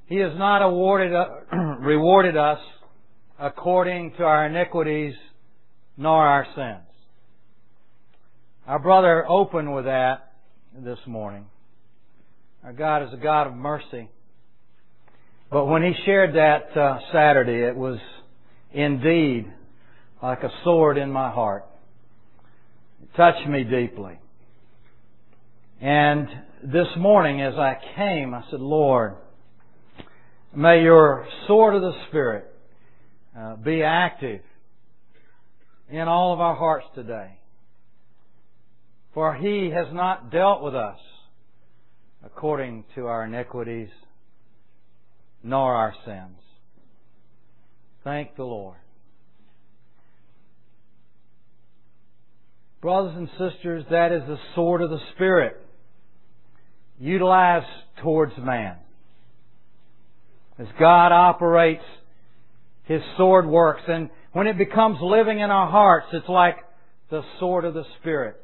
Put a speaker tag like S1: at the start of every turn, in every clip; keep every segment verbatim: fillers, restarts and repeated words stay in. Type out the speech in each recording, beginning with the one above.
S1: He has not awarded, rewarded us according to our iniquities nor our sins. Our brother opened with that this morning. Our God is a God of mercy. But when he shared that uh, Saturday, it was indeed like a sword in my heart. It touched me deeply. And this morning as I came, I said, Lord, may your sword of the Spirit uh, be active in all of our hearts today. For He has not dealt with us according to our iniquities nor our sins. Thank the Lord. Brothers and sisters, that is the sword of the Spirit utilized towards man. As God operates, His sword works. And when it becomes living in our hearts, it's like the sword of the Spirit.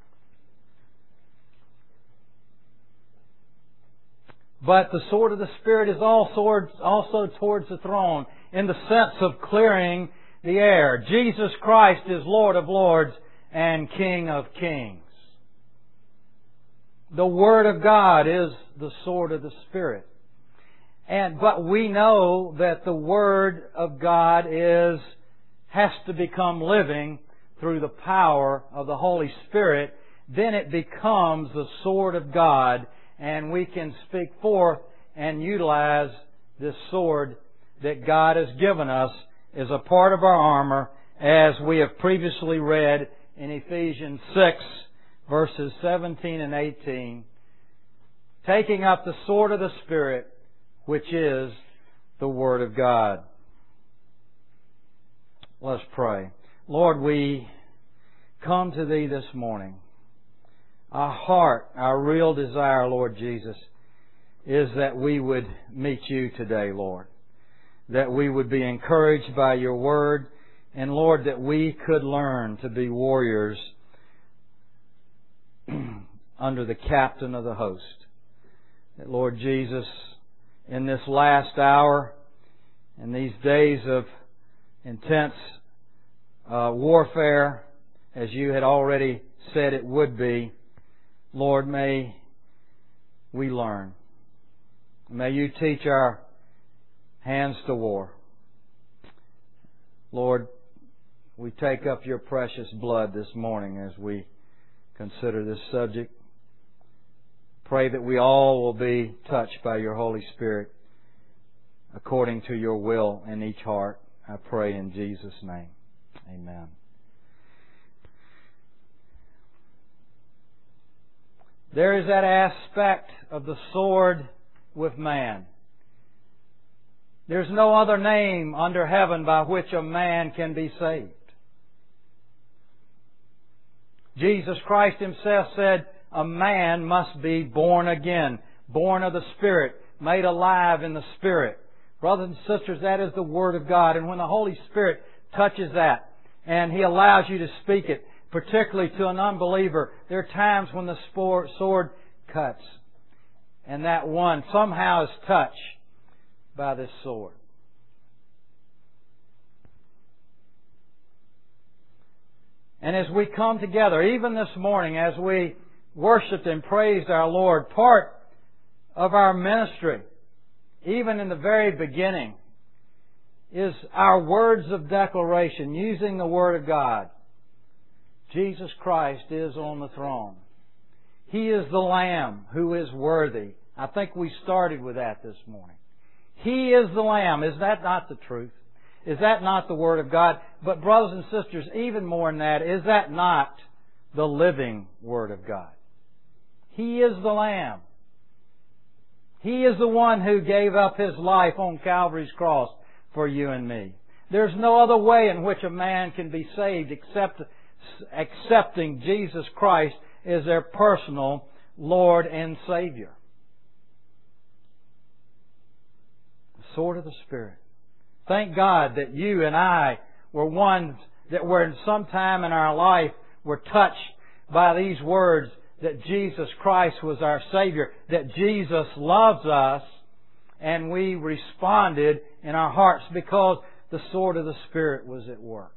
S1: But the sword of the Spirit is also towards the throne in the sense of clearing the air. Jesus Christ is Lord of Lords and King of Kings. The Word of God is the sword of the Spirit. And but we know that the Word of God is has to become living through the power of the Holy Spirit. Then it becomes the sword of God, and we can speak forth and utilize this sword that God has given us as a part of our armor, as we have previously read in Ephesians six, verses seventeen and eighteen. Taking up the sword of the Spirit, which is the Word of God. Let's pray. Lord, we come to Thee this morning. Our heart, our real desire, Lord Jesus, is that we would meet You today, Lord. That we would be encouraged by Your Word, and Lord, that we could learn to be warriors under the captain of the host. That, Lord Jesus, in this last hour, in these days of intense uh, warfare, as You had already said it would be, Lord, may we learn. May You teach our hands to war. Lord, we take up Your precious blood this morning as we consider this subject. Pray that we all will be touched by Your Holy Spirit according to Your will in each heart. I pray in Jesus' name. Amen. There is that aspect of the sword with man. There's no other name under heaven by which a man can be saved. Jesus Christ Himself said, a man must be born again, born of the Spirit, made alive in the Spirit. Brothers and sisters, that is the Word of God. And when the Holy Spirit touches that and He allows you to speak it, particularly to an unbeliever, there are times when the sword cuts. And that one somehow is touched by this sword. And as we come together, even this morning, as we worshiped and praised our Lord, part of our ministry, even in the very beginning, is our words of declaration, using the Word of God. Jesus Christ is on the throne. He is the Lamb who is worthy. I think we started with that this morning. He is the Lamb. Is that not the truth? Is that not the Word of God? But brothers and sisters, even more than that, is that not the living Word of God? He is the Lamb. He is the one who gave up His life on Calvary's cross for you and me. There's no other way in which a man can be saved except accepting Jesus Christ as their personal Lord and Savior. The sword of the Spirit. Thank God that you and I were ones that were in some time in our life were touched by these words, that Jesus Christ was our Savior, that Jesus loves us, and we responded in our hearts because the sword of the Spirit was at work.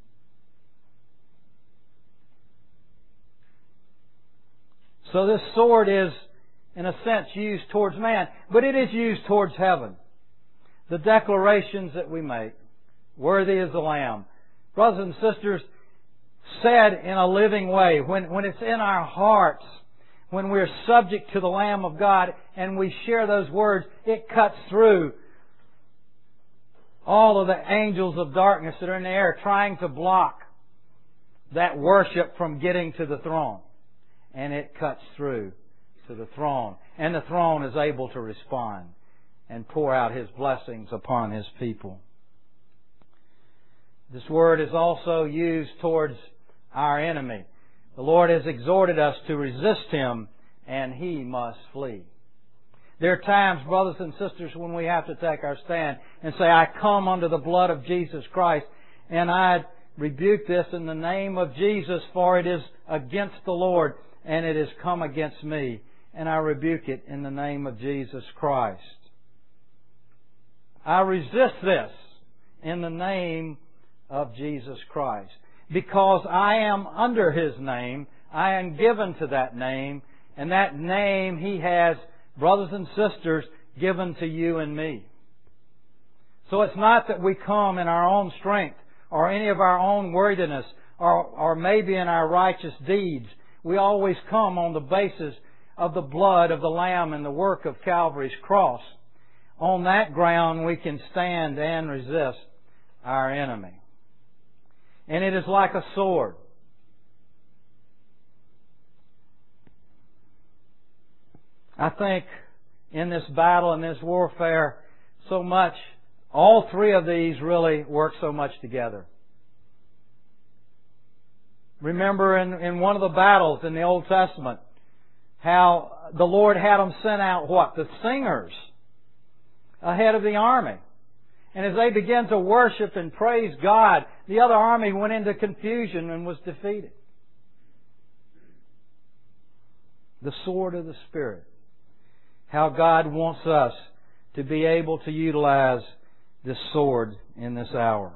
S1: So this sword is, in a sense, used towards man, but it is used towards heaven. The declarations that we make, worthy is the Lamb. Brothers and sisters, said in a living way, when, when it's in our hearts, when we're subject to the Lamb of God and we share those words, it cuts through all of the angels of darkness that are in the air trying to block that worship from getting to the throne. And it cuts through to the throne. And the throne is able to respond and pour out His blessings upon His people. This word is also used towards our enemy. The Lord has exhorted us to resist him, and he must flee. There are times, brothers and sisters, when we have to take our stand and say, I come under the blood of Jesus Christ, and I rebuke this in the name of Jesus, for it is against the Lord, and it has come against me. And I rebuke it in the name of Jesus Christ. I resist this in the name of Jesus Christ. Because I am under His name, I am given to that name, and that name He has, brothers and sisters, given to you and me. So it's not that we come in our own strength or any of our own worthiness or, or maybe in our righteous deeds. We always come on the basis of the blood of the Lamb and the work of Calvary's cross. On that ground we can stand and resist our enemy. And it is like a sword. I think in this battle and this warfare, so much, all three of these really work so much together. Remember in, in one of the battles in the Old Testament, how the Lord had them send out what? The singers ahead of the army. And as they began to worship and praise God, the other army went into confusion and was defeated. The sword of the Spirit. How God wants us to be able to utilize this sword in this hour.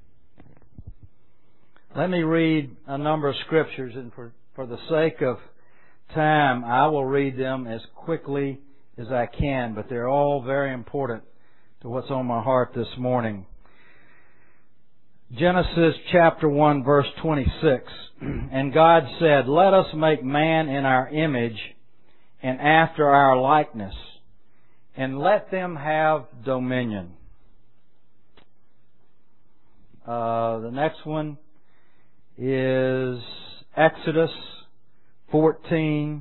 S1: Let me read a number of scriptures, and for, for the sake of time, I will read them as quickly as I can, but they're all very important to what's on my heart this morning. Genesis chapter one verse twenty-six. And God said, let us make man in our image and after our likeness, and let them have dominion. Uh, the next one is Exodus fourteen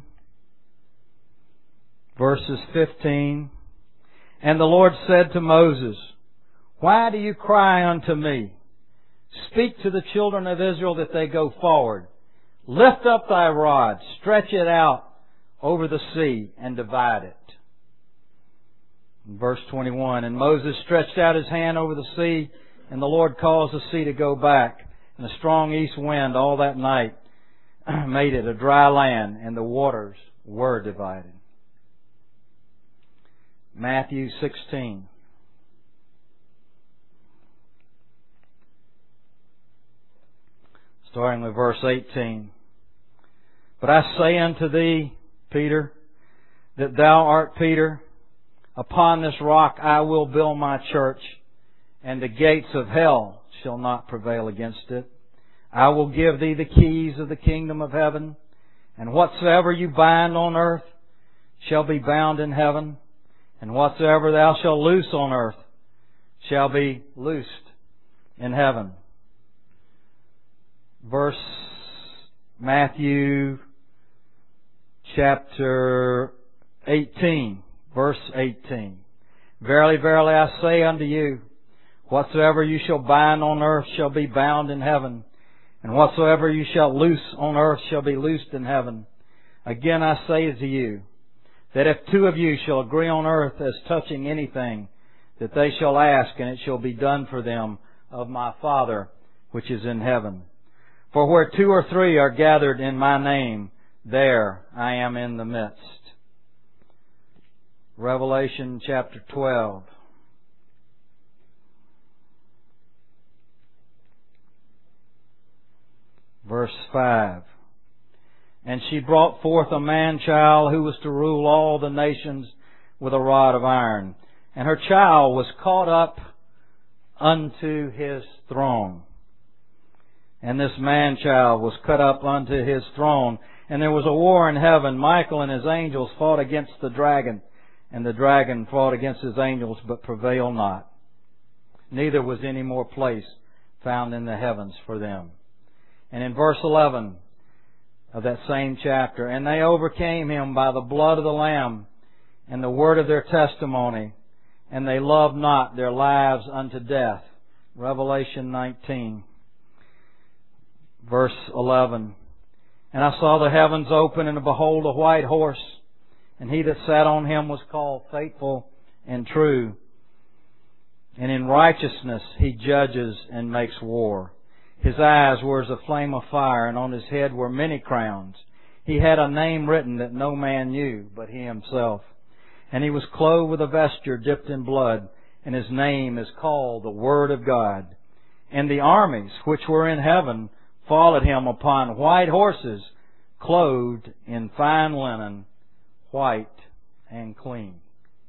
S1: verses fifteen. And the Lord said to Moses, why do you cry unto me? Speak to the children of Israel that they go forward. Lift up thy rod, stretch it out over the sea, and divide it. Verse twenty-one, and Moses stretched out his hand over the sea, and the Lord caused the sea to go back, and a strong east wind all that night made it a dry land, and the waters were divided. Matthew sixteen. Starting with verse eighteen. But I say unto thee, Peter, that thou art Peter. Upon this rock I will build my church, and the gates of hell shall not prevail against it. I will give thee the keys of the kingdom of heaven, and whatsoever you bind on earth shall be bound in heaven, and whatsoever thou shalt loose on earth shall be loosed in heaven. Verse Matthew chapter eighteen, verse eighteen. Verily, verily, I say unto you, whatsoever you shall bind on earth shall be bound in heaven, and whatsoever you shall loose on earth shall be loosed in heaven. Again I say to you, that if two of you shall agree on earth as touching anything, that they shall ask, and it shall be done for them of my Father which is in heaven. For where two or three are gathered in my name, there I am in the midst. Revelation chapter twelve. Verse five. And she brought forth a man-child who was to rule all the nations with a rod of iron. And her child was caught up unto his throne. And this man-child was cut up unto his throne. And there was a war in heaven. Michael and his angels fought against the dragon. And the dragon fought against his angels, but prevailed not. Neither was any more place found in the heavens for them. And in verse eleven of that same chapter, and they overcame him by the blood of the Lamb and the word of their testimony, and they loved not their lives unto death. Revelation nineteen, verse eleven. And I saw the heavens open, and behold, a white horse, and he that sat on him was called Faithful and True. And in righteousness he judges and makes war. His eyes were as a flame of fire, and on his head were many crowns. He had a name written that no man knew but he himself. And he was clothed with a vesture dipped in blood, and his name is called the Word of God. And the armies which were in heaven followed him upon white horses, clothed in fine linen, white and clean.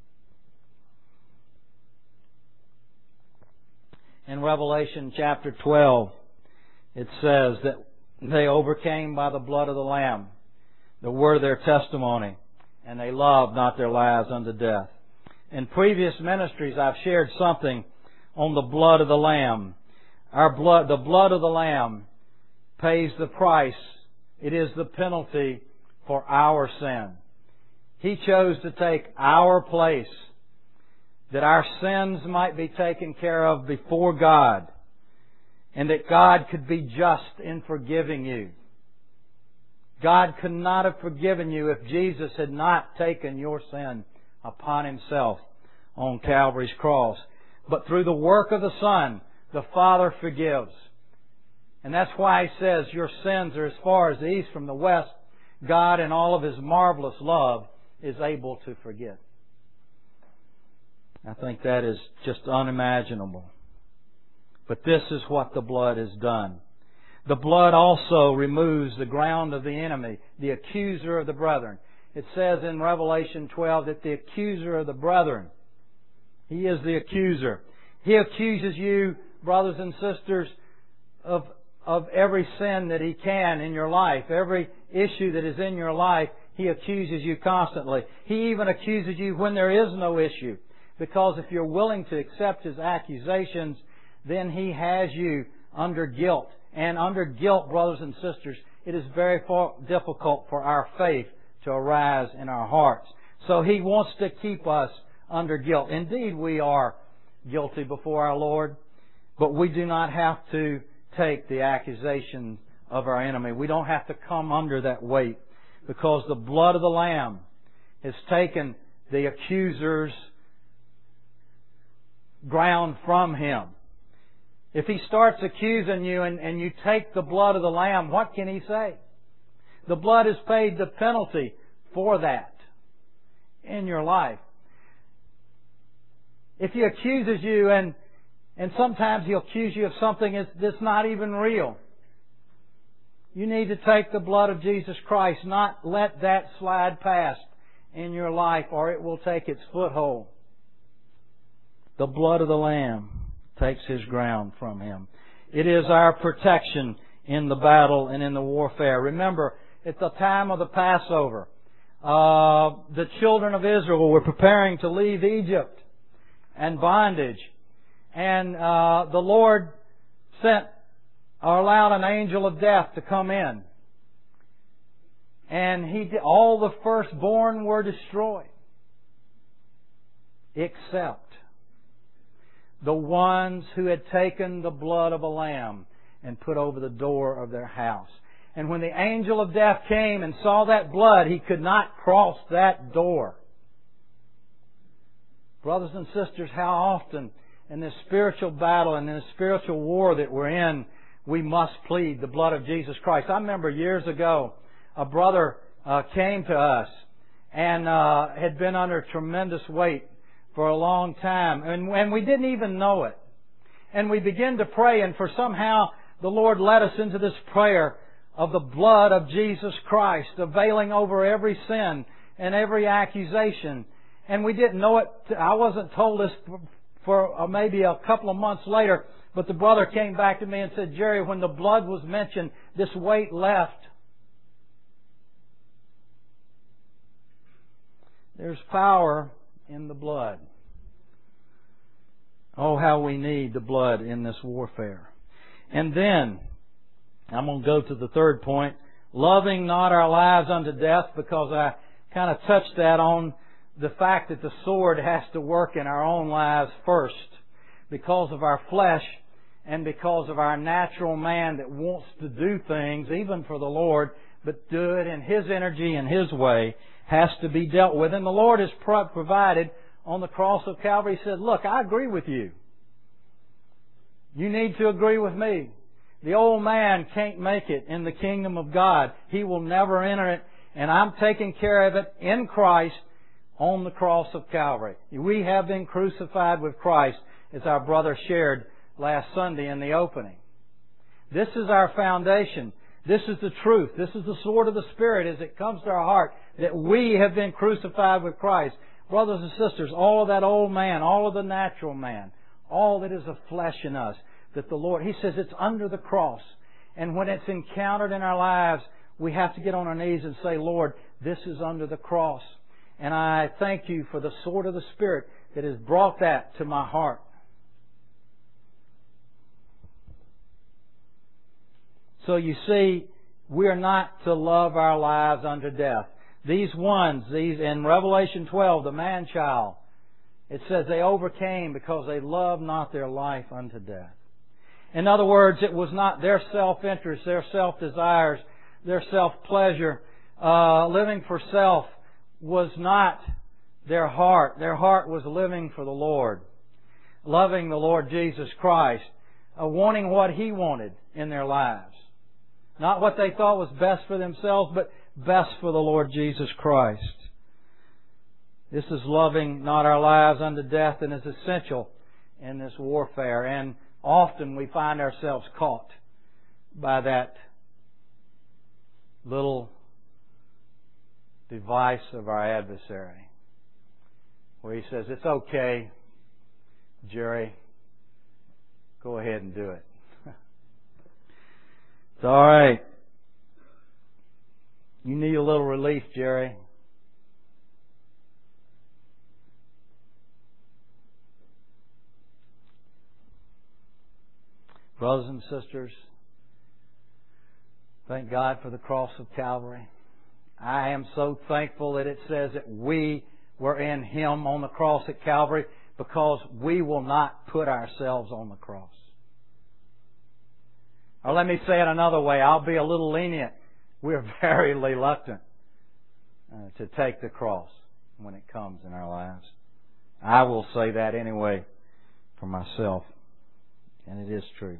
S1: In Revelation chapter twelve, it says that they overcame by the blood of the Lamb, the word of their testimony, and they loved not their lives unto death. In previous ministries, I've shared something on the blood of the Lamb. Our blood, the blood of the Lamb pays the price. It is the penalty for our sin. He chose to take our place, that our sins might be taken care of before God, and that God could be just in forgiving you. God could not have forgiven you if Jesus had not taken your sin upon Himself on Calvary's cross. But through the work of the Son, the Father forgives. And that's why He says, your sins are as far as the east from the west. God, in all of His marvelous love, is able to forgive. I think that is just unimaginable. But this is what the blood has done. The blood also removes the ground of the enemy, the accuser of the brethren. It says in Revelation twelve that the accuser of the brethren, he is the accuser. He accuses you, brothers and sisters, of, of every sin that he can in your life. Every issue that is in your life, he accuses you constantly. He even accuses you when there is no issue. Because if you're willing to accept his accusations, then he has you under guilt. And under guilt, brothers and sisters, it is very difficult for our faith to arise in our hearts. So he wants to keep us under guilt. Indeed, we are guilty before our Lord, but we do not have to take the accusation of our enemy. We don't have to come under that weight, because the blood of the Lamb has taken the accuser's ground from him. If he starts accusing you and, and you take the blood of the Lamb, what can he say? The blood has paid the penalty for that in your life. If he accuses you, and and sometimes he'll accuse you of something that's, that's not even real, you need to take the blood of Jesus Christ, not let that slide past in your life, or it will take its foothold. The blood of the Lamb takes his ground from him. It is our protection in the battle and in the warfare. Remember, at the time of the Passover, uh, the children of Israel were preparing to leave Egypt and bondage. And uh, the Lord sent or allowed an angel of death to come in. And he did, all the firstborn were destroyed, except the ones who had taken the blood of a lamb and put over the door of their house. And when the angel of death came and saw that blood, he could not cross that door. Brothers and sisters, how often in this spiritual battle and in this spiritual war that we're in, we must plead the blood of Jesus Christ. I remember years ago, a brother uh, came to us, and uh, had been under tremendous weight for a long time. And, and we didn't even know it. And we began to pray, and for somehow the Lord led us into this prayer of the blood of Jesus Christ, availing over every sin and every accusation. And we didn't know it. I wasn't told this for maybe a couple of months later, but the brother came back to me and said, Jerry, when the blood was mentioned, this weight left. There's power in the blood. Oh, how we need the blood in this warfare. And then, I'm going to go to the third point, loving not our lives unto death, because I kind of touched that on the fact that the sword has to work in our own lives first, because of our flesh and because of our natural man that wants to do things, even for the Lord, but do it in His energy and His way, has to be dealt with. And the Lord has provided on the cross of Calvary. He said, look, I agree with you. You need to agree with me. The old man can't make it in the kingdom of God. He will never enter it. And I'm taking care of it in Christ on the cross of Calvary. We have been crucified with Christ, as our brother shared last Sunday in the opening. This is our foundation. This is the truth. This is the sword of the Spirit as it comes to our heart, that we have been crucified with Christ. Brothers and sisters, all of that old man, all of the natural man, all that is of flesh in us, that the Lord, He says it's under the cross. And when it's encountered in our lives, we have to get on our knees and say, Lord, this is under the cross. And I thank You for the sword of the Spirit that has brought that to my heart. So you see, we are not to love our lives unto death. These ones, these in Revelation twelve, the man-child, it says they overcame because they loved not their life unto death. In other words, it was not their self-interest, their self-desires, their self-pleasure. Uh, living for self was not their heart. Their heart was living for the Lord, loving the Lord Jesus Christ, uh, wanting what He wanted in their lives. Not what they thought was best for themselves, but best for the Lord Jesus Christ. This is loving not our lives unto death, and is essential in this warfare. And often we find ourselves caught by that little device of our adversary, where he says, it's okay, Jerry, go ahead and do it. It's all right. You need a little relief, Jerry. Brothers and sisters, thank God for the cross of Calvary. I am so thankful that it says that we were in Him on the cross at Calvary, because we will not put ourselves on the cross. Or let me say it another way. I'll be a little lenient. We're very reluctant uh, to take the cross when it comes in our lives. I will say that anyway for myself. And it is true.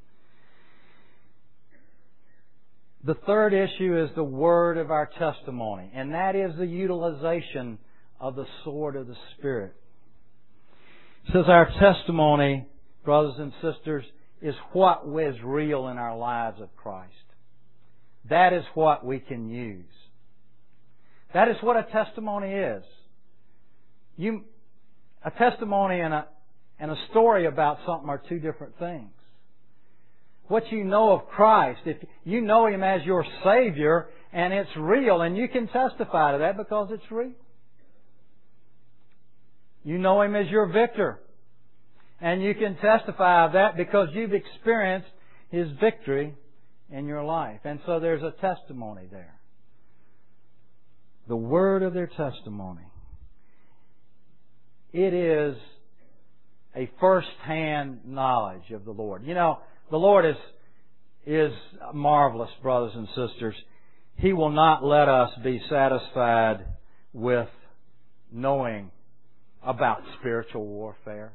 S1: The third issue is the word of our testimony. And that is the utilization of the sword of the Spirit. It says our testimony, brothers and sisters, is what is real in our lives of Christ. That is what we can use. That is what a testimony is. You, a testimony and a, and a story about something are two different things. What you know of Christ, if you know Him as your Savior and it's real, and you can testify to that because it's real. You know Him as your victor, and you can testify of that because you've experienced His victory in your life. And so there's a testimony there. The word of their testimony. It is a first-hand knowledge of the Lord. You know, the Lord is, is marvelous, brothers and sisters. He will not let us be satisfied with knowing about spiritual warfare.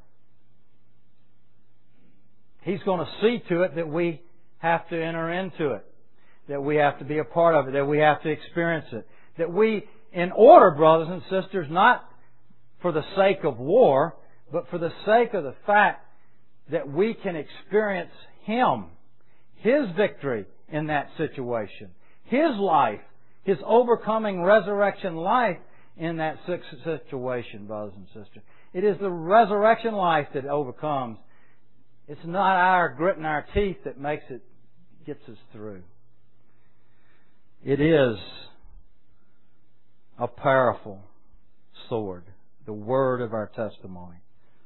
S1: He's going to see to it that we have to enter into it, that we have to be a part of it, that we have to experience it, that we in order, brothers and sisters, not for the sake of war, but for the sake of the fact that we can experience Him, His victory in that situation, His life, His overcoming resurrection life in that situation, brothers and sisters. It is the resurrection life that overcomes. It's not our grit and our teeth that makes it, gets us through. It is a powerful sword, the word of our testimony.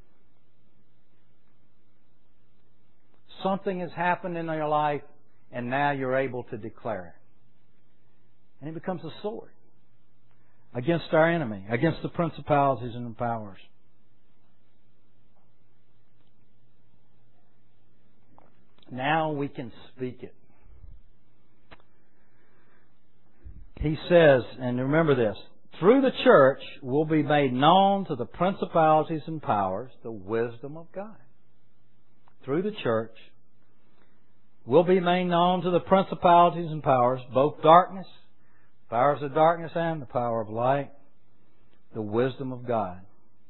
S1: Something has happened in your life, and now you're able to declare it. And it becomes a sword against our enemy, against the principalities and the powers. Now we can speak it. He says, and remember this, through the church will be made known to the principalities and powers the wisdom of God. Through the church will be made known to the principalities and powers, both darkness, powers of darkness and the power of light, the wisdom of God.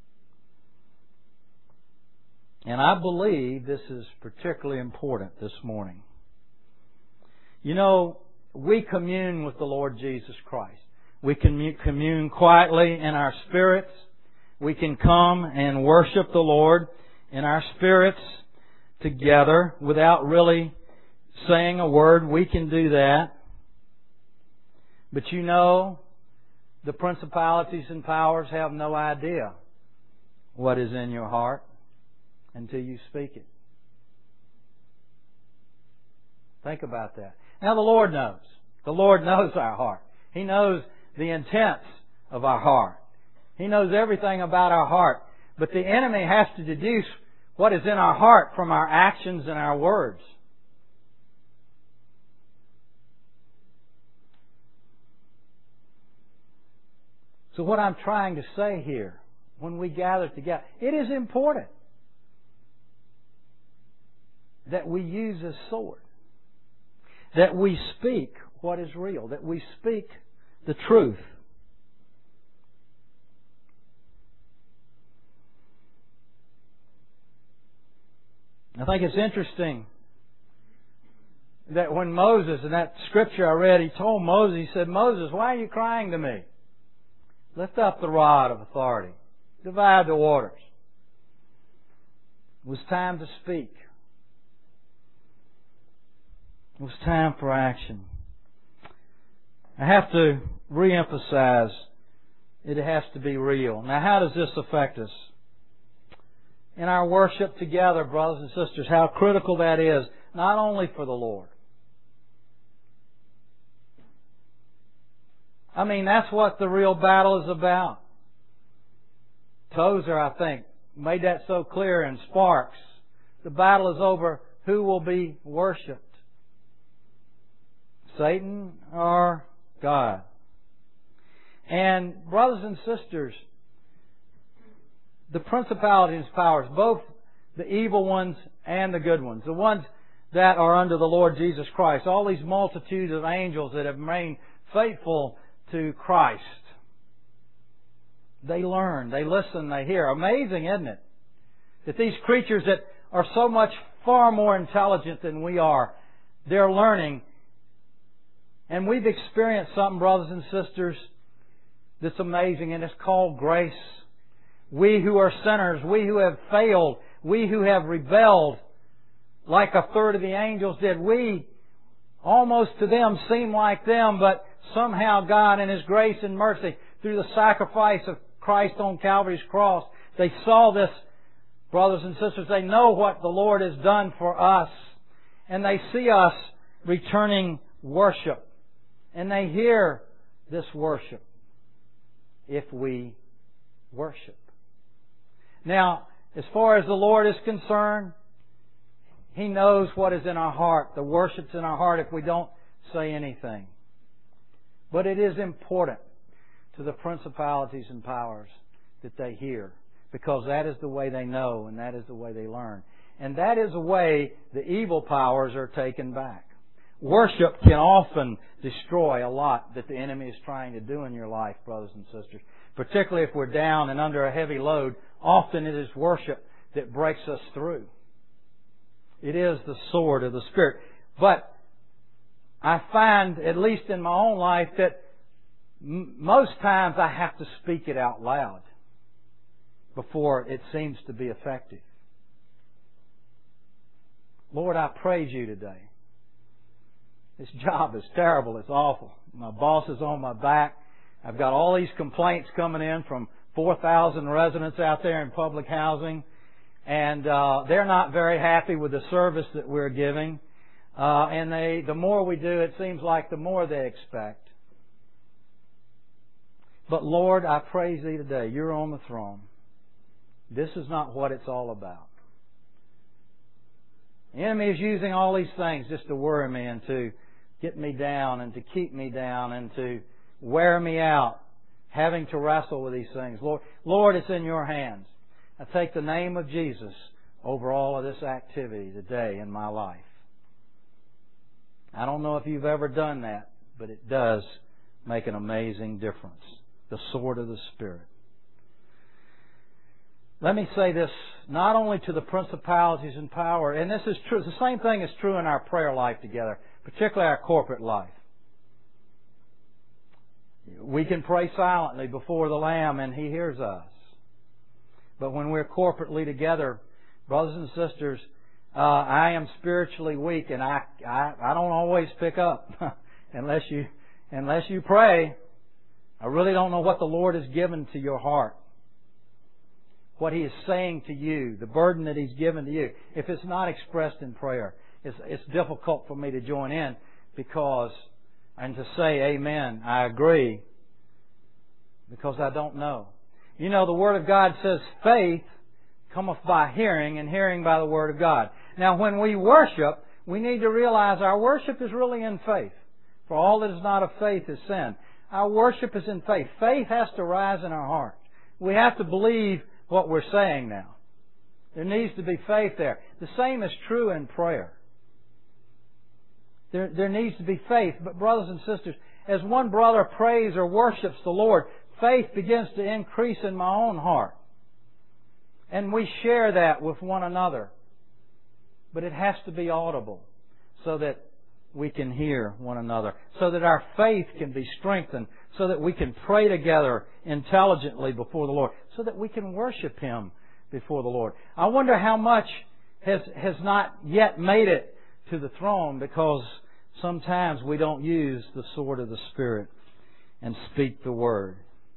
S1: And I believe this is particularly important this morning. You know, we commune with the Lord Jesus Christ. We can commune quietly in our spirits. We can come and worship the Lord in our spirits together without really saying a word. We can do that. But you know, the principalities and powers have no idea what is in your heart until you speak it. Think about that. Now the Lord knows. The Lord knows our heart. He knows the intents of our heart. He knows everything about our heart. But the enemy has to deduce what is in our heart from our actions and our words. So what I'm trying to say here, when we gather together, it is important that we use a sword, that we speak what is real, that we speak the truth. I think it's interesting that when Moses, in that scripture I read, he told Moses, he said, Moses, why are you crying to me? Lift up the rod of authority. Divide the waters. It was time to speak. It was time for action. I have to reemphasize it has to be real. Now, how does this affect us? In our worship together, brothers and sisters, how critical that is, not only for the Lord. I mean, that's what the real battle is about. Tozer, I think, made that so clear in Sparks. The battle is over who will be worshipped. Satan or God. And brothers and sisters, the principalities and powers, both the evil ones and the good ones, the ones that are under the Lord Jesus Christ, all these multitudes of angels that have remained faithful to Christ, they learn, they listen, they hear. Amazing, isn't it? That these creatures that are so much far more intelligent than we are, they're learning. And we've experienced something, brothers and sisters, that's amazing, and it's called grace. We who are sinners, we who have failed, we who have rebelled, like a third of the angels did, we almost to them seem like them, but somehow God in His grace and mercy, through the sacrifice of Christ on Calvary's cross, they saw this, brothers and sisters, they know what the Lord has done for us, and they see us returning worship, and they hear this worship if we worship. Now, as far as the Lord is concerned, He knows what is in our heart. The worship's in our heart if we don't say anything. But it is important to the principalities and powers that they hear, because that is the way they know and that is the way they learn. And that is the way the evil powers are taken back. Worship can often destroy a lot that the enemy is trying to do in your life, brothers and sisters. Particularly if we're down and under a heavy load, often it is worship that breaks us through. It is the sword of the Spirit. But I find, at least in my own life, that m- most times I have to speak it out loud before it seems to be effective. Lord, I praise You today. This job is terrible. It's awful. My boss is on my back. I've got all these complaints coming in from four thousand residents out there in public housing. And uh, they're not very happy with the service that we're giving. Uh, and they, the more we do, it seems like the more they expect. But Lord, I praise Thee today. You're on the throne. This is not what it's all about. The enemy is using all these things just to worry me and to get me down and to keep me down and to wear me out, having to wrestle with these things. Lord, Lord, it's in Your hands. I take the name of Jesus over all of this activity today in my life. I don't know if you've ever done that, but it does make an amazing difference. The sword of the Spirit. Let me say this, not only to the principalities and power, and this is true, the same thing is true in our prayer life together, particularly our corporate life. We can pray silently before the Lamb and He hears us. But when we're corporately together, brothers and sisters, uh, I am spiritually weak, and I, I I don't always pick up unless you unless you pray. I really don't know what the Lord has given to your heart, what He is saying to you, the burden that He's given to you. If it's not expressed in prayer, it's it's difficult for me to join in because and to say amen, I agree, because I don't know. You know, the Word of God says faith cometh by hearing, and hearing by the Word of God. Now, when we worship, we need to realize our worship is really in faith. For all that is not of faith is sin. Our worship is in faith. Faith has to rise in our heart. We have to believe what we're saying now. There needs to be faith there. The same is true in prayer. There, there needs to be faith. But brothers and sisters, as one brother prays or worships the Lord, faith begins to increase in my own heart. And we share that with one another. But it has to be audible so that we can hear one another, so that our faith can be strengthened, so that we can pray together intelligently before the Lord, so that we can worship Him before the Lord. I wonder how much has has not yet made it to the throne because sometimes we don't use the sword of the Spirit and speak the Word.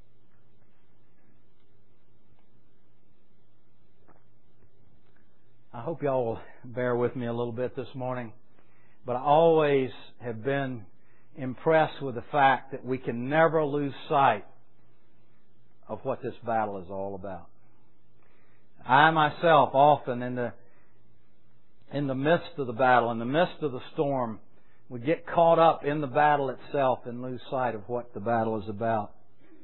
S1: I hope y'all will bear with me a little bit this morning. But I always have been impressed with the fact that we can never lose sight of what this battle is all about. I myself often in the in the midst of the battle, in the midst of the storm, would get caught up in the battle itself and lose sight of what the battle is about.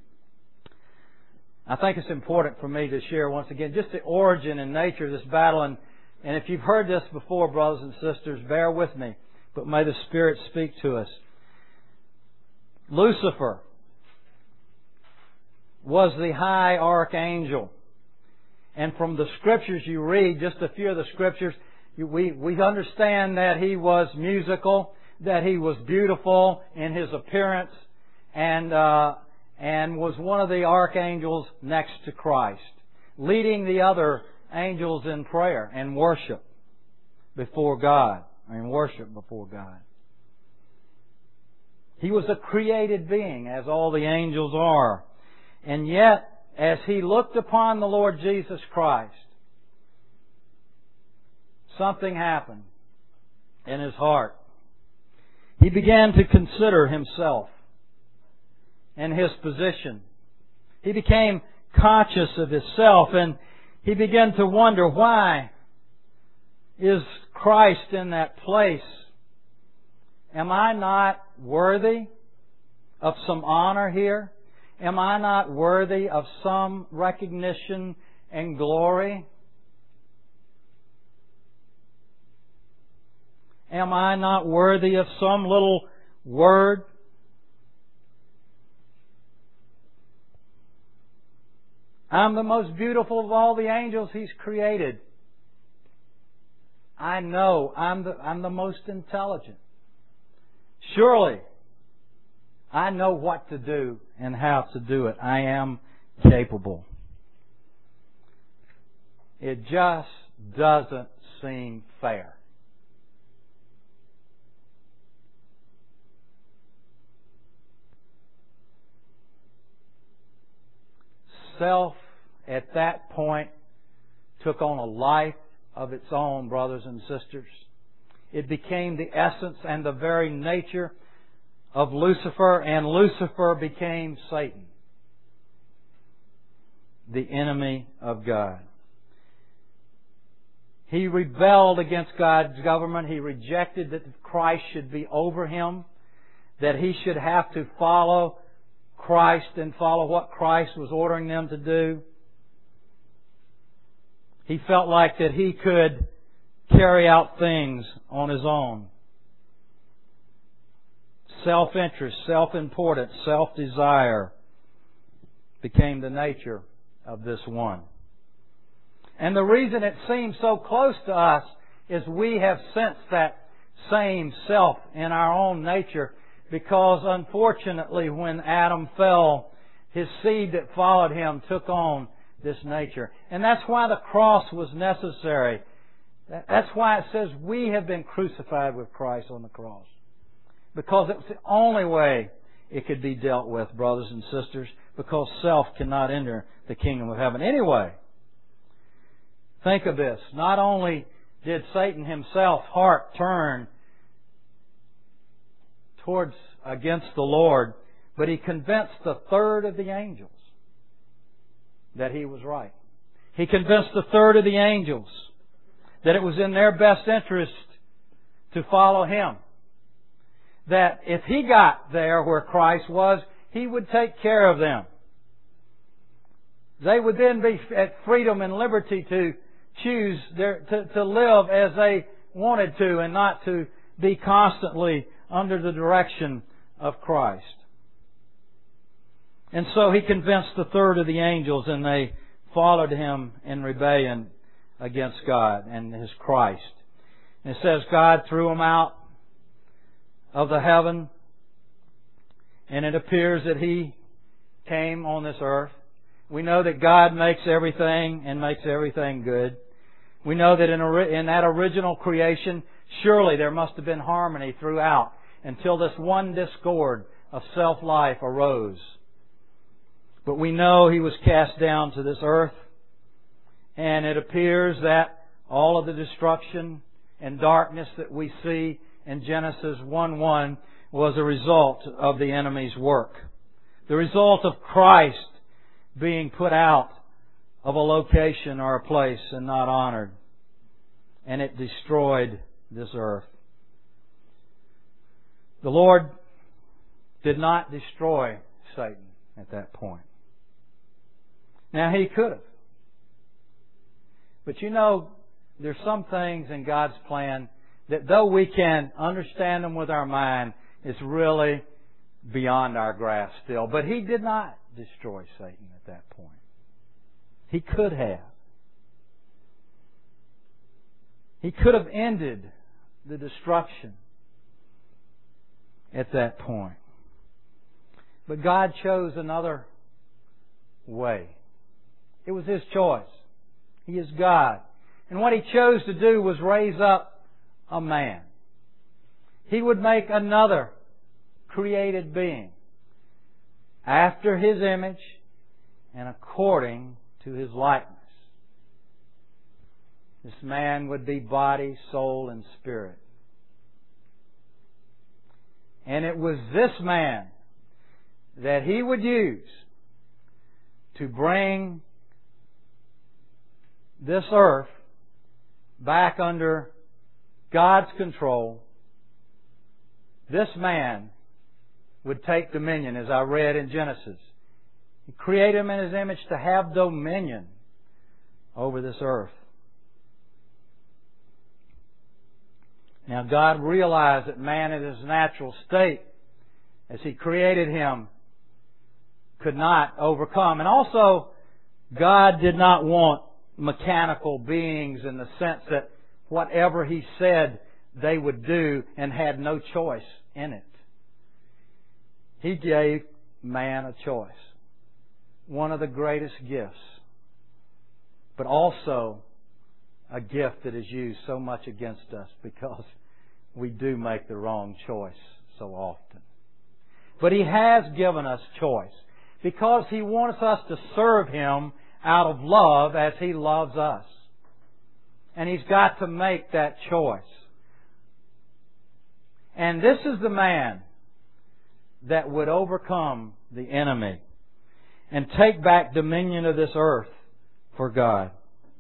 S1: I think it's important for me to share once again just the origin and nature of this battle. And, and if you've heard this before, brothers and sisters, bear with me. But may the Spirit speak to us. Lucifer was the high archangel. And from the Scriptures you read, just a few of the Scriptures, we, we understand that he was musical, that he was beautiful in his appearance, and, uh, and was one of the archangels next to Christ, leading the other angels in prayer and worship before God. I mean, worship before God. He was a created being, as all the angels are. And yet, as he looked upon the Lord Jesus Christ, something happened in his heart. He began to consider himself and his position. He became conscious of himself, and he began to wonder, why is Christ in that place? Am I not worthy of some honor here? Am I not worthy of some recognition and glory? Am I not worthy of some little word? I'm the most beautiful of all the angels He's created. I know I'm the, I'm the most intelligent. Surely, I know what to do and how to do it. I am capable. It just doesn't seem fair. Self, at that point, took on a life of its own, brothers and sisters. It became the essence and the very nature of Lucifer, and Lucifer became Satan, the enemy of God. He rebelled against God's government. He rejected that Christ should be over him, that he should have to follow Christ and follow what Christ was ordering them to do. He felt like that he could carry out things on his own. Self-interest, self-importance, self-desire became the nature of this one. And the reason it seems so close to us is we have sensed that same self in our own nature, because unfortunately when Adam fell, his seed that followed him took on this nature. And that's why the cross was necessary. That's why it says we have been crucified with Christ on the cross. Because it's the only way it could be dealt with, brothers and sisters, because self cannot enter the kingdom of heaven. Anyway, think of this. Not only did Satan himself heart turn towards against the Lord, but he convinced a third of the angels that he was right. He convinced a third of the angels that it was in their best interest to follow him. That if he got there where Christ was, he would take care of them. They would then be at freedom and liberty to choose their, to, to live as they wanted to, and not to be constantly under the direction of Christ. And so he convinced a third of the angels, and they followed him in rebellion against God and His Christ. And it says God threw them out of the heaven, and it appears that He came on this earth. We know that God makes everything and makes everything good. We know that in, in that original creation, surely there must have been harmony throughout until this one discord of self-life arose. But we know He was cast down to this earth, and it appears that all of the destruction and darkness that we see in Genesis one one was a result of the enemy's work. The result of Christ being put out of a location or a place and not honored. And it destroyed this earth. The Lord did not destroy Satan at that point. Now, He could have. But you know, there's some things in God's plan that though we can understand them with our mind, it's really beyond our grasp still. But He did not destroy Satan at that point. He could have. He could have ended the destruction at that point. But God chose another way. It was His choice. He is God. And what He chose to do was raise up a man. He would make another created being after His image and according to His likeness. This man would be body, soul, and spirit. And it was this man that He would use to bring this earth back under God's control. This man would take dominion, as I read in Genesis. He created him in His image to have dominion over this earth. Now God realized that man in his natural state, as He created him, could not overcome. And also, God did not want mechanical beings in the sense that whatever He said they would do and had no choice in it. He gave man a choice. One of the greatest gifts. But also a gift that is used so much against us because we do make the wrong choice so often. But He has given us choice because He wants us to serve Him out of love as He loves us. And He's got to make that choice. And this is the man that would overcome the enemy and take back dominion of this earth for God.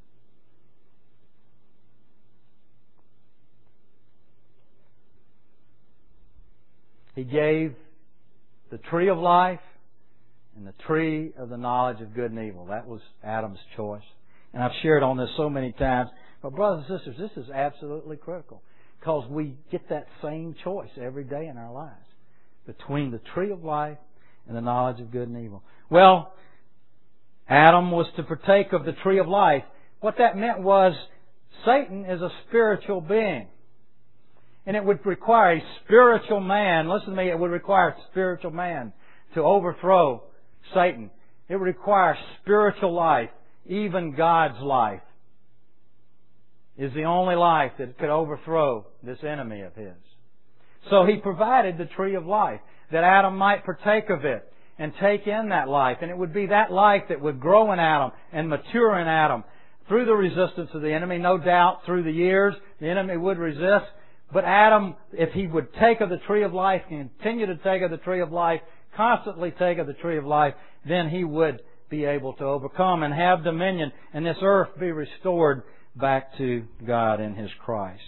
S1: He gave the tree of life and the tree of the knowledge of good and evil. That was Adam's choice. And I've shared on this so many times. But brothers and sisters, this is absolutely critical because we get that same choice every day in our lives between the tree of life and the knowledge of good and evil. Well, Adam was to partake of the tree of life. What that meant was Satan is a spiritual being. And it would require a spiritual man, listen to me, it would require a spiritual man to overthrow Satan. It would require spiritual life. Even God's life is the only life that could overthrow this enemy of His. So He provided the tree of life that Adam might partake of it and take in that life. And it would be that life that would grow in Adam and mature in Adam through the resistance of the enemy. No doubt through the years the enemy would resist. But Adam, if he would take of the tree of life, continue to take of the tree of life, constantly take of the tree of life, then he would be able to overcome and have dominion and this earth be restored back to God in His Christ.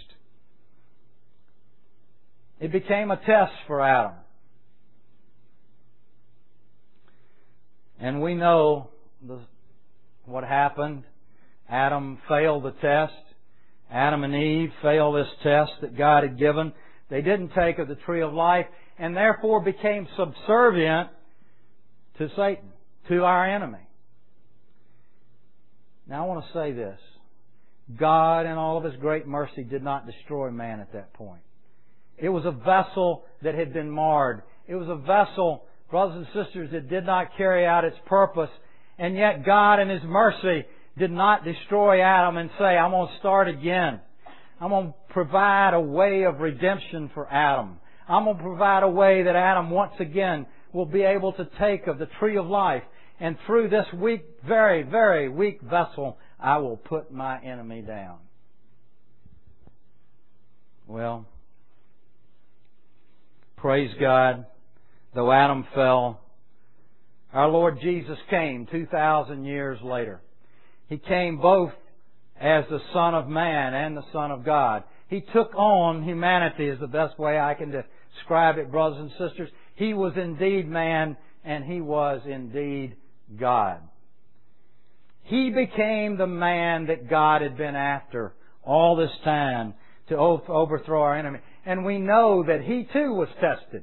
S1: It became a test for Adam. And we know the, what happened. Adam failed the test. Adam and Eve failed this test that God had given. They didn't take of the tree of life and therefore became subservient to Satan, to our enemy. Now I want to say this. God, in all of His great mercy, did not destroy man at that point. It was a vessel that had been marred. It was a vessel, brothers and sisters, that did not carry out its purpose. And yet God, in His mercy, did not destroy Adam and say, I'm going to start again. I'm going to provide a way of redemption for Adam. I'm going to provide a way that Adam once again will be able to take of the tree of life. And through this weak, very, very weak vessel, I will put my enemy down. Well, praise God. Though Adam fell, our Lord Jesus came two thousand years later. He came both as the Son of Man and the Son of God. He took on humanity is the best way I can describe it, brothers and sisters. He was indeed man and He was indeed God. He became the man that God had been after all this time to overthrow our enemy. And we know that He too was tested.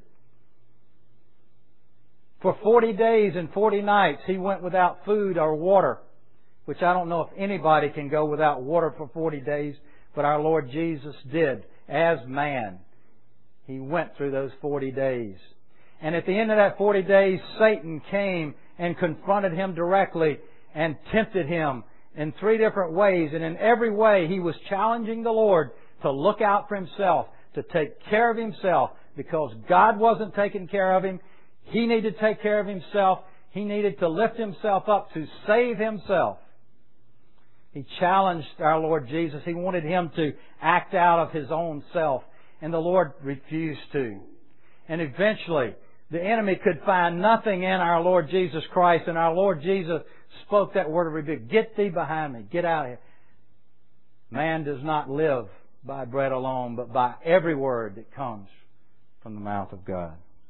S1: For forty days and forty nights He went without food or water, which I don't know if anybody can go without water for forty days, but our Lord Jesus did as man. He went through those forty days. And at the end of that forty days, Satan came and confronted Him directly and tempted Him in three different ways. And in every way, he was challenging the Lord to look out for himself, to take care of himself, because God wasn't taking care of him. He needed to take care of himself. He needed to lift himself up to save himself. He challenged our Lord Jesus. He wanted Him to act out of His own self. And the Lord refused to. And eventually, the enemy could find nothing in our Lord Jesus Christ. And our Lord Jesus spoke that word of rebuke. Get thee behind me. Get out of here. Man does not live by bread alone, but by every word that comes from the mouth of God.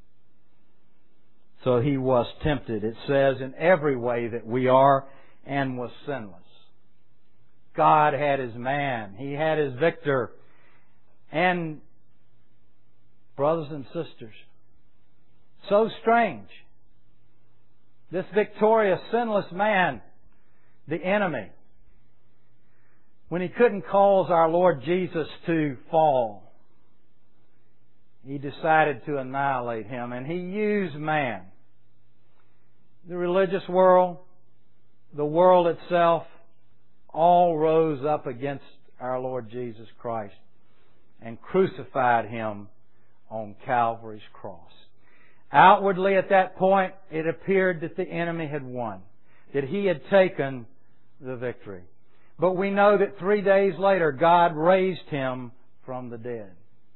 S1: So He was tempted, it says, in every way that we are, and was sinless. God had His man. He had His victor. And, brothers and sisters, so strange. This victorious, sinless man, the enemy, when he couldn't cause our Lord Jesus to fall, he decided to annihilate him, and he used man. The religious world, the world itself, all rose up against our Lord Jesus Christ and crucified Him on Calvary's cross. Outwardly at that point, it appeared that the enemy had won, that he had taken the victory. But we know that three days later, God raised Him from the dead.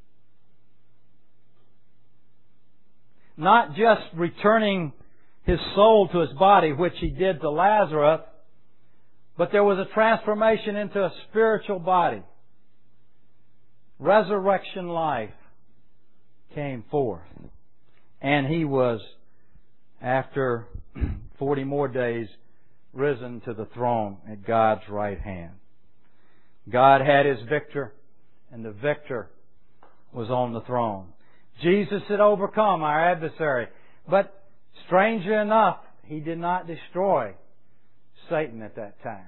S1: Not just returning His soul to His body, which He did to Lazarus, but there was a transformation into a spiritual body. Resurrection life came forth. And He was, after forty more days, risen to the throne at God's right hand. God had His victor, and the victor was on the throne. Jesus had overcome our adversary. But strangely enough, He did not destroy Satan at that time.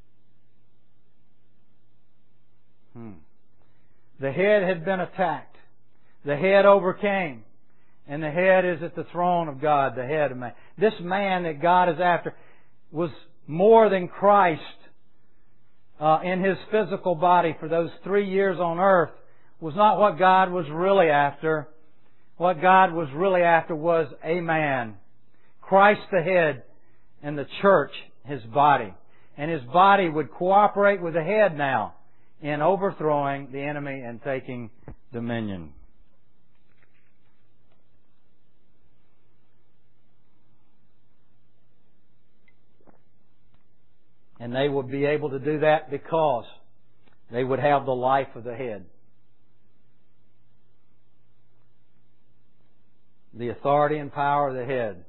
S1: Hmm. The head had been attacked. The head overcame. And the head is at the throne of God, the head of man. This man that God is after was more than Christ uh, in His physical body for those three years on earth. Was not what God was really after. What God was really after was a man. Christ the head, and the church His body. And His body would cooperate with the head now in overthrowing the enemy and taking dominion. And they would be able to do that because they would have the life of the head. The authority and power of the head.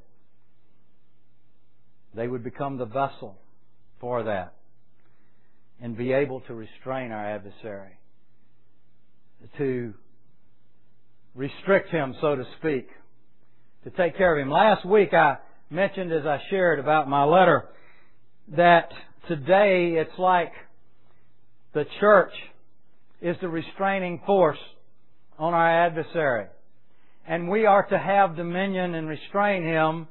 S1: They would become the vessel for that and be able to restrain our adversary, to restrict him, so to speak, to take care of him. Last week I mentioned, as I shared about my letter, that today it's like the church is the restraining force on our adversary. And we are to have dominion and restrain him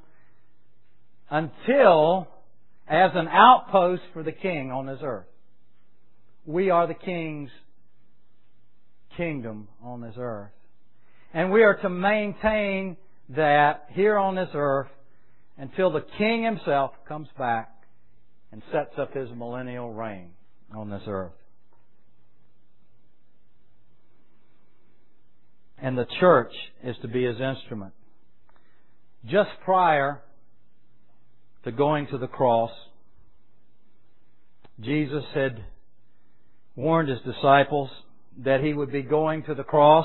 S1: until, as an outpost for the King on this earth. We are the King's kingdom on this earth. And we are to maintain that here on this earth until the King Himself comes back and sets up His millennial reign on this earth. And the church is to be His instrument. Just prior to going to the cross, Jesus had warned His disciples that He would be going to the cross.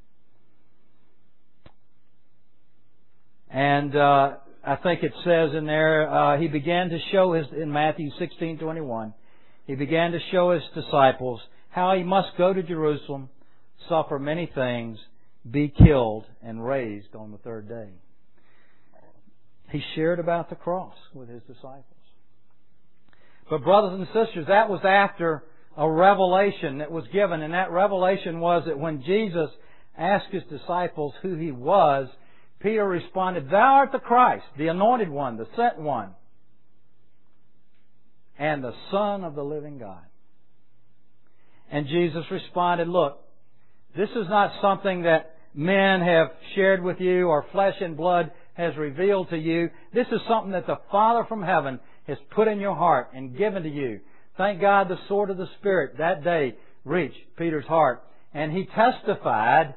S1: And uh, I think it says in there, uh, He began to show His, in Matthew sixteen twenty-one, He began to show His disciples how He must go to Jerusalem, suffer many things, be killed, and raised on the third day. He shared about the cross with His disciples. But brothers and sisters, that was after a revelation that was given. And that revelation was that when Jesus asked His disciples who He was, Peter responded, "Thou art the Christ, the anointed one, the sent one, and the Son of the living God." And Jesus responded, "Look, this is not something that men have shared with you or flesh and blood has revealed to you. This is something that the Father from heaven has put in your heart and given to you." Thank God the sword of the Spirit that day reached Peter's heart. And he testified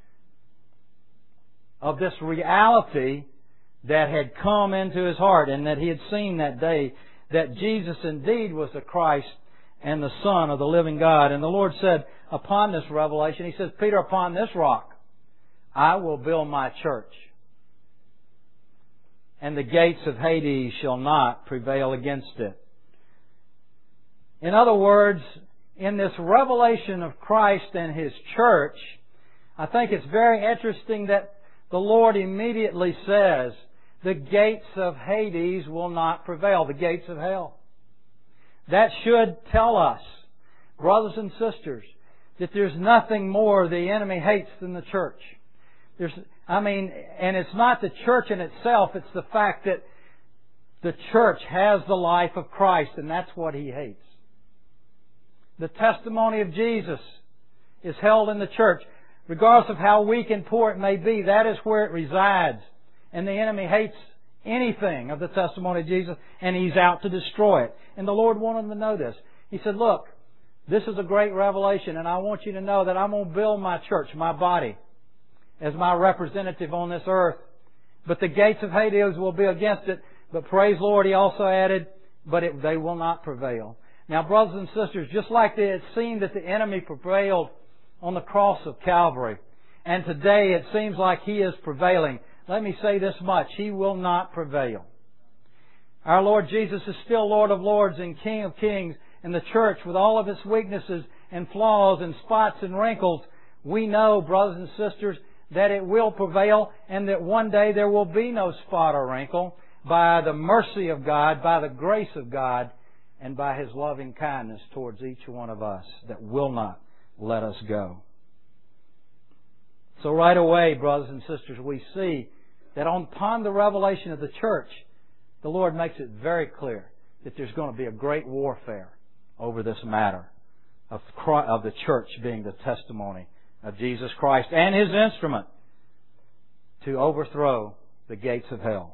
S1: of this reality that had come into his heart and that he had seen that day, that Jesus indeed was the Christ and the Son of the living God. And the Lord said upon this revelation, He says, "Peter, upon this rock I will build my church, and the gates of Hades shall not prevail against it." In other words, in this revelation of Christ and His church, I think it's very interesting that the Lord immediately says, the gates of Hades will not prevail, the gates of hell. That should tell us, brothers and sisters, that there's nothing more the enemy hates than the church. There's, I mean, and it's not the church in itself, it's the fact that the church has the life of Christ, and that's what he hates. The testimony of Jesus is held in the church. Regardless of how weak and poor it may be, that is where it resides. And the enemy hates anything of the testimony of Jesus, and he's out to destroy it. And the Lord wanted them to know this. He said, look, this is a great revelation, and I want you to know that I'm going to build my church, my body, as my representative on this earth. But the gates of Hades will be against it. But praise the Lord, He also added, but it, they will not prevail. Now, brothers and sisters, just like it seemed that the enemy prevailed on the cross of Calvary, and today it seems like he is prevailing, let me say this much, he will not prevail. Our Lord Jesus is still Lord of Lords and King of Kings, and the church, with all of its weaknesses and flaws and spots and wrinkles, we know, brothers and sisters, that it will prevail, and that one day there will be no spot or wrinkle by the mercy of God, by the grace of God, and by His loving kindness towards each one of us that will not let us go. So right away, brothers and sisters, we see that upon the revelation of the church, the Lord makes it very clear that there's going to be a great warfare over this matter of the church being the testimony of Jesus Christ and His instrument to overthrow the gates of hell.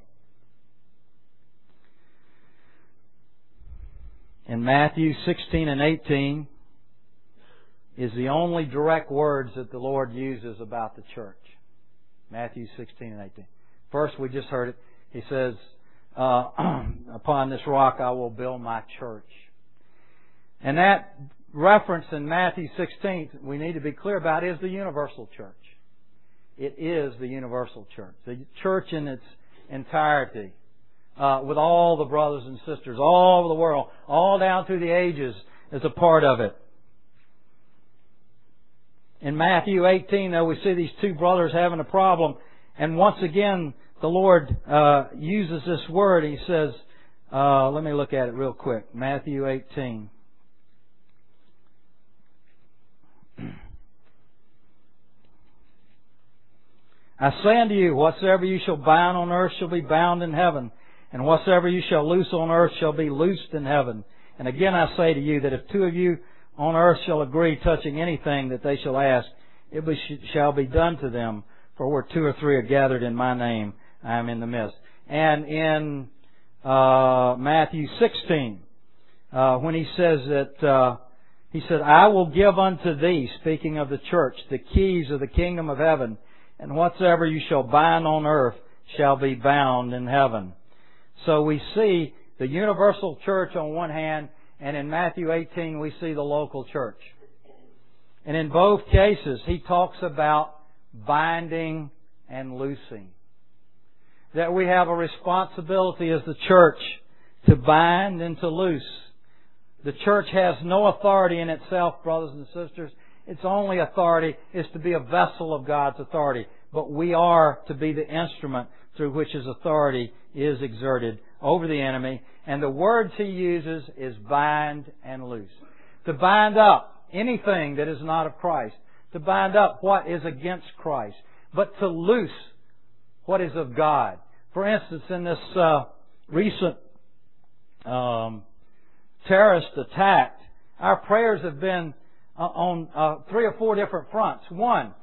S1: In Matthew sixteen and eighteen is the only direct words that the Lord uses about the church. Matthew sixteen and eighteen. First, we just heard it. He says, uh, upon this rock I will build my church. And that reference in Matthew sixteen, we need to be clear about, is the universal church. It is the universal church. The church in its entirety. Uh, with all the brothers and sisters all over the world, all down through the ages, is a part of it. In Matthew eighteen, though, we see these two brothers having a problem, and once again, the Lord uh, uses this word. He says, uh, let me look at it real quick. Matthew eighteen. I say unto you, whatsoever you shall bind on earth shall be bound in heaven, and whatsoever you shall loose on earth shall be loosed in heaven. And again I say to you that if two of you on earth shall agree touching anything that they shall ask, it shall be done to them. For where two or three are gathered in my name, I am in the midst. And in uh, Matthew sixteen, uh, when he says that, uh, he said, I will give unto thee, speaking of the church, the keys of the kingdom of heaven, and whatsoever you shall bind on earth shall be bound in heaven. So we see the universal church on one hand, and in Matthew eighteen we see the local church. And in both cases he talks about binding and loosing. That we have a responsibility as the church to bind and to loose. The church has no authority in itself, brothers and sisters. Its only authority is to be a vessel of God's authority. But we are to be the instrument through which His authority is exerted over the enemy. And the words He uses is bind and loose. To bind up anything that is not of Christ. To bind up what is against Christ. But to loose what is of God. For instance, in this uh, recent um, terrorist attack, our prayers have been uh, on uh, three or four different fronts. One,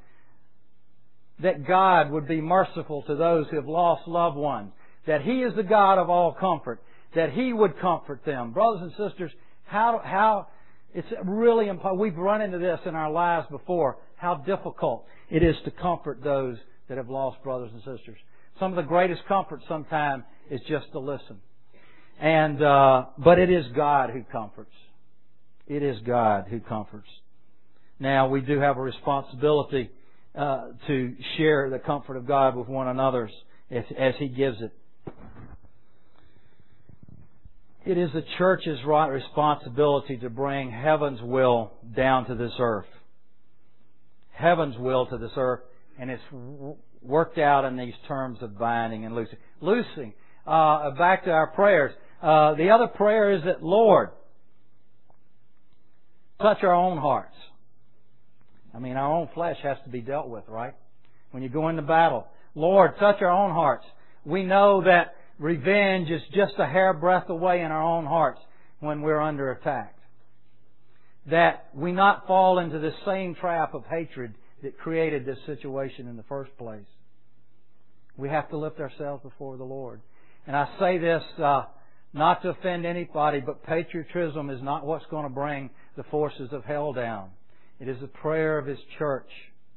S1: that God would be merciful to those who have lost loved ones. That He is the God of all comfort. That He would comfort them. Brothers and sisters, how, how, it's really important. We've run into this in our lives before. How difficult it is to comfort those that have lost brothers and sisters. Some of the greatest comfort sometimes is just to listen. And, uh, but it is God who comforts. It is God who comforts. Now, we do have a responsibility uh, to share the comfort of God with one another as, as He gives it. It is the church's right responsibility to bring heaven's will down to this earth. Heaven's will to this earth, and it's worked out in these terms of binding and loosing. Loosing. Uh, back to our prayers. Uh, the other prayer is that, Lord, touch our own hearts. I mean, our own flesh has to be dealt with, right? When you go into battle. Lord, touch our own hearts. We know that revenge is just a hairbreadth away in our own hearts when we're under attack. That we not fall into the same trap of hatred that created this situation in the first place. We have to lift ourselves before the Lord. And I say this uh, not to offend anybody, but patriotism is not what's going to bring the forces of hell down. It is the prayer of His church.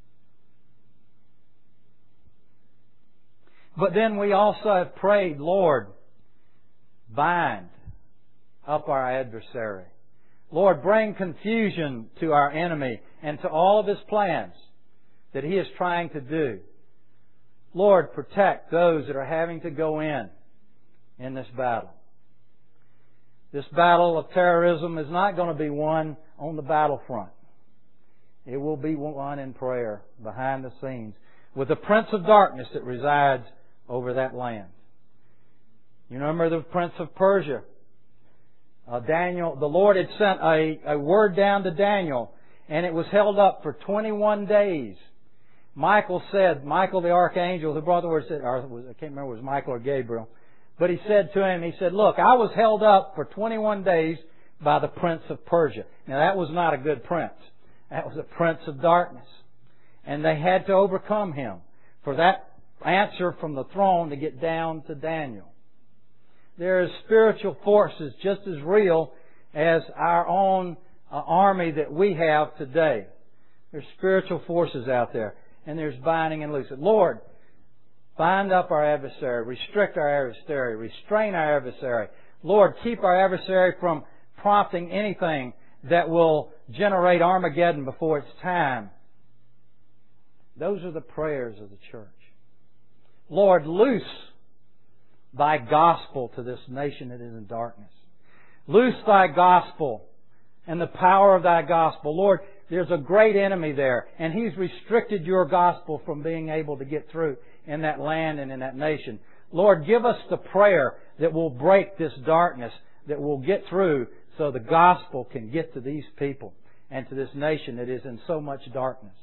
S1: But then we also have prayed, Lord, bind up our adversary. Lord, bring confusion to our enemy and to all of his plans that he is trying to do. Lord, protect those that are having to go in in this battle. This battle of terrorism is not going to be won on the battlefront. It will be won in prayer behind the scenes with the prince of darkness that resides over that land. You remember the prince of Persia? Uh, Daniel, the Lord had sent a, a word down to Daniel, and it was held up for twenty-one days. Michael said, Michael the archangel who brought the word, said, or was, I can't remember if it was Michael or Gabriel, but he said to him, he said, look, I was held up for twenty-one days by the prince of Persia. Now that was not a good prince. That was a prince of darkness. And they had to overcome him for that answer from the throne to get down to Daniel. There are spiritual forces just as real as our own uh, army that we have today. There's spiritual forces out there. And there's binding and loosing. Lord, bind up our adversary, restrict our adversary, restrain our adversary. Lord, keep our adversary from prompting anything that will generate Armageddon before its time. Those are the prayers of the church. Lord, loose Thy gospel to this nation that is in darkness. Loose Thy gospel and the power of Thy gospel. Lord, there's a great enemy there, and he's restricted Your gospel from being able to get through in that land and in that nation. Lord, give us the prayer that will break this darkness, that will get through so the gospel can get to these people and to this nation that is in so much darkness.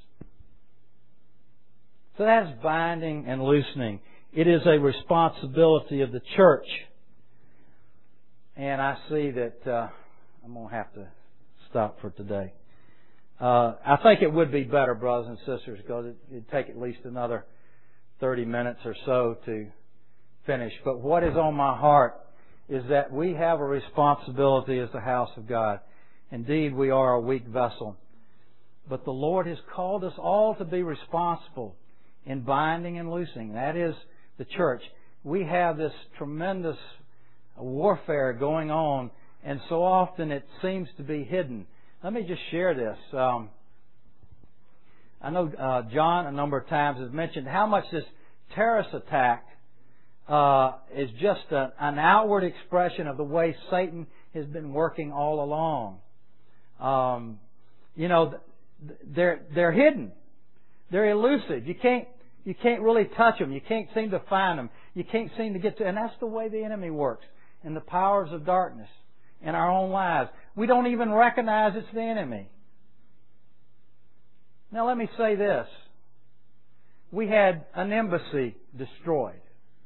S1: So that's binding and loosening. It is a responsibility of the church. And I see that uh, I'm going to have to stop for today. Uh, I think it would be better, brothers and sisters, because it would take at least another thirty minutes or so to finish. But what is on my heart is that we have a responsibility as the house of God. Indeed, we are a weak vessel. But the Lord has called us all to be responsible in binding and loosing. That is the church. We have this tremendous warfare going on, and so often it seems to be hidden. Let me just share this. Um, I know uh, John a number of times has mentioned how much this terrorist attack uh, is just a, an outward expression of the way Satan has been working all along. Um, you know, they're they're hidden. They're elusive. You can't you can't really touch them. You can't seem to find them. You can't seem to get to, and that's the way the enemy works. And the powers of darkness in our own lives. We don't even recognize it's the enemy. Now let me say this. We had an embassy destroyed.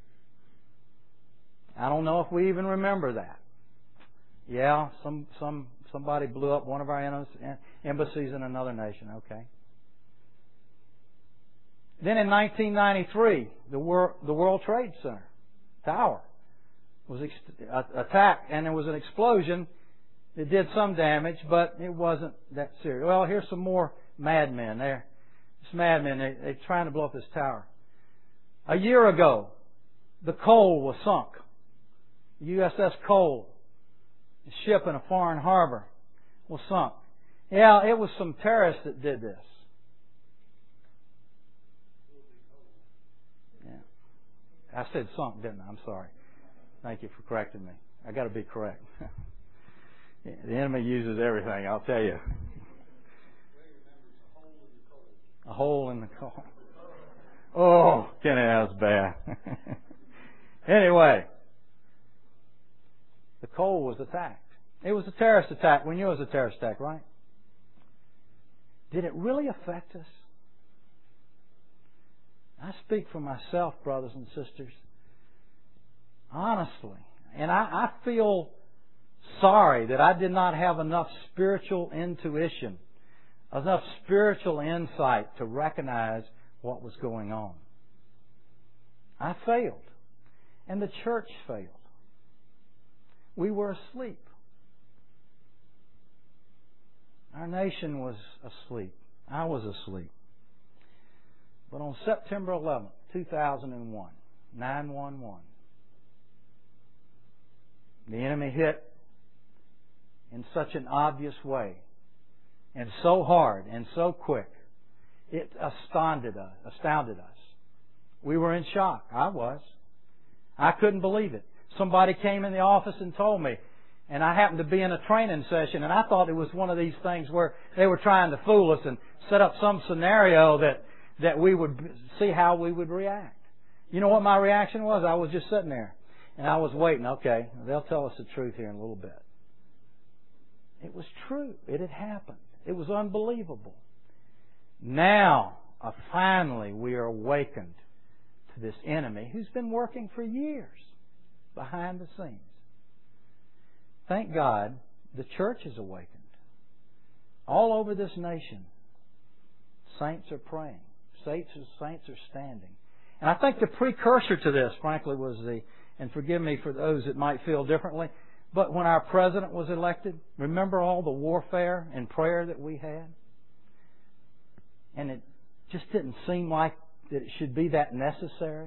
S1: I don't know if we even remember that. Yeah, some some somebody blew up one of our embassies in another nation. Okay. Then in nineteen ninety-three, the World, the World Trade Center tower was ex- attacked, and there was an explosion. It did some damage, but it wasn't that serious. Well, here's some more madmen there. This madmen, they, they're trying to blow up this tower. A year ago, the Cole was sunk. U S S Cole, a ship in a foreign harbor, was sunk. Yeah, it was some terrorists that did this. Yeah. I said sunk, didn't I? I'm sorry. Thank you for correcting me. I got to be correct. The enemy uses everything, I'll tell you. A hole in the coal. Oh, Kenny, that was bad. Anyway, the coal was attacked. It was a terrorist attack. We knew it was a terrorist attack, right? Did it really affect us? I speak for myself, brothers and sisters. Honestly. And I, I feel sorry that I did not have enough spiritual intuition, enough spiritual insight to recognize what was going on. I failed. And the church failed. We were asleep. Our nation was asleep. I was asleep. But on September eleventh, two thousand one, nine one one, the enemy hit in such an obvious way and so hard and so quick, it astounded us. Astounded us. We were in shock. I was. I couldn't believe it. Somebody came in the office and told me, and I happened to be in a training session, and I thought it was one of these things where they were trying to fool us and set up some scenario that, that we would see how we would react. You know what my reaction was? I was just sitting there, and I was waiting. Okay, they'll tell us the truth here in a little bit. It was true. It had happened. It was unbelievable. Now, uh, finally, we are awakened to this enemy who's been working for years behind the scenes. Thank God the church is awakened. All over this nation, saints are praying. Saints saints are standing. And I think the precursor to this, frankly, was the, and forgive me for those that might feel differently, but when our president was elected, remember all the warfare and prayer that we had? And it just didn't seem like that it should be that necessary.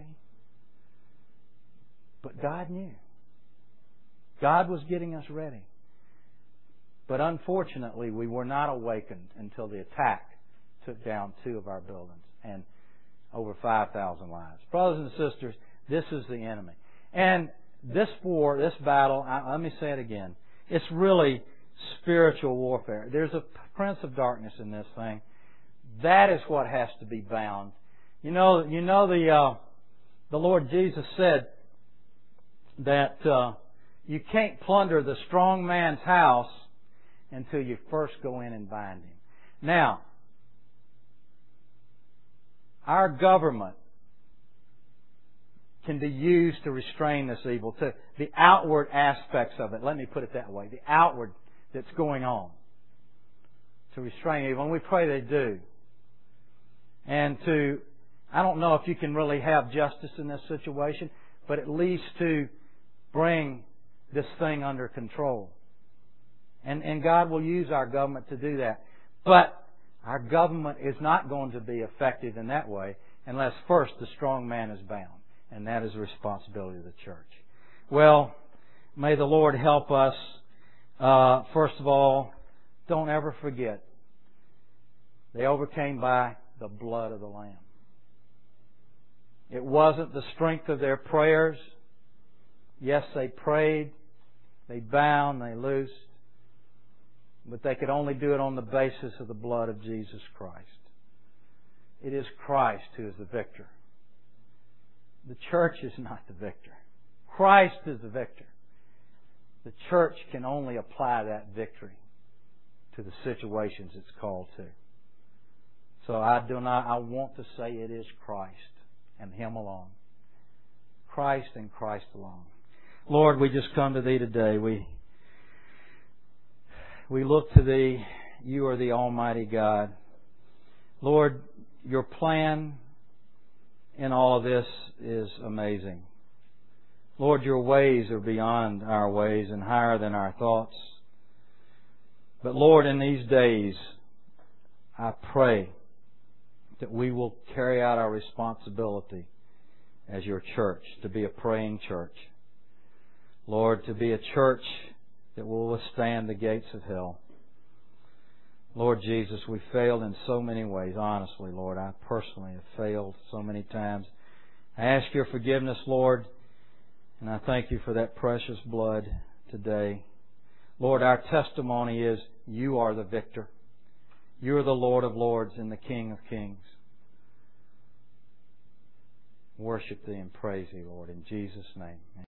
S1: But God knew. God was getting us ready. But unfortunately, we were not awakened until the attack took down two of our buildings and over five thousand lives. Brothers and sisters, this is the enemy. And this war, this battle, I, let me say it again, it's really spiritual warfare. There's a prince of darkness in this thing. That is what has to be bound. You know, you know the uh, the Lord Jesus said that uh, you can't plunder the strong man's house until you first go in and bind him. Now, our government can be used to restrain this evil, to the outward aspects of it. Let me put it that way. The outward that's going on to restrain evil. And we pray they do. And to, I don't know if you can really have justice in this situation, but at least to bring this thing under control. And, and God will use our government to do that. But our government is not going to be effective in that way unless first the strong man is bound. And that is the responsibility of the church. Well, may the Lord help us. Uh, first of all, don't ever forget, they overcame by the blood of the Lamb. It wasn't the strength of their prayers. Yes, they prayed, they bound, they loosed, but they could only do it on the basis of the blood of Jesus Christ. It is Christ who is the victor. The church is not the victor. Christ is the victor. The church can only apply that victory to the situations it's called to. So I do not, I want to say it is Christ and Him alone. Christ and Christ alone. Lord, we just come to Thee today. We, we look to Thee. You are the Almighty God. Lord, Your plan in all of this is amazing. Lord, Your ways are beyond our ways and higher than our thoughts. But Lord, in these days, I pray that we will carry out our responsibility as Your church, to be a praying church. Lord, to be a church that will withstand the gates of hell. Lord Jesus, we failed in so many ways. Honestly, Lord, I personally have failed so many times. I ask Your forgiveness, Lord. And I thank You for that precious blood today. Lord, our testimony is You are the victor. You are the Lord of lords and the King of kings. Worship Thee and praise Thee, Lord, in Jesus' name.